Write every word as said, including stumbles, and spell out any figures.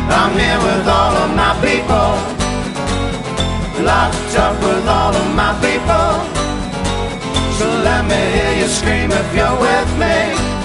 I'm here with all of my people, locked up with all of my people. So let me hear you scream if you're with me.